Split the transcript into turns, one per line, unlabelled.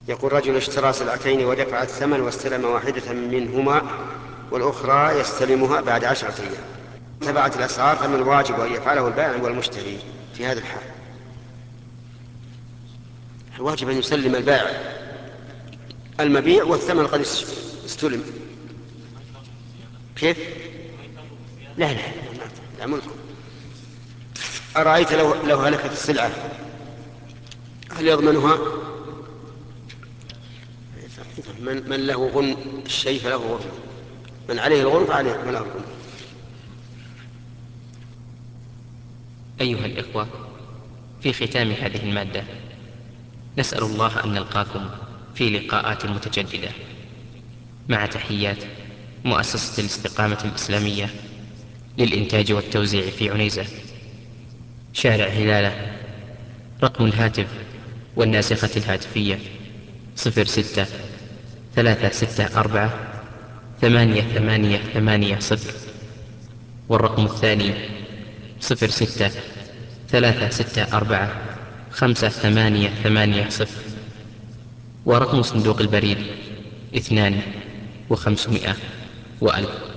يقول رجل اشترى سلعتين ودفع الثمن واستلم واحدة منهما والأخرى يستلمها بعد 10 أيام. تبعت الأسعار، فما الواجب أن يفعله البائع والمشتري في هذا الحال؟ الواجب أن يسلم البائع المبيع والثمن قد استلم. كيف؟ لا لا لا ملكه. أرأيت لو هلكت السلعة هل يضمنها؟ من له غن الشيء فله غرم، من عليه الغرم فعليه فله الغرم.
أيها الإخوة، في ختام هذه المادة نسأل الله أن نلقاكم في لقاءات متجددة، مع تحيات مؤسسة الاستقامة الإسلامية للإنتاج والتوزيع في عنيزة، شارع هلالة. رقم الهاتف والناسخة الهاتفية 06-364-8880، والرقم الثاني 06-364-5880، ورقم صندوق البريد 2 و500 و1000.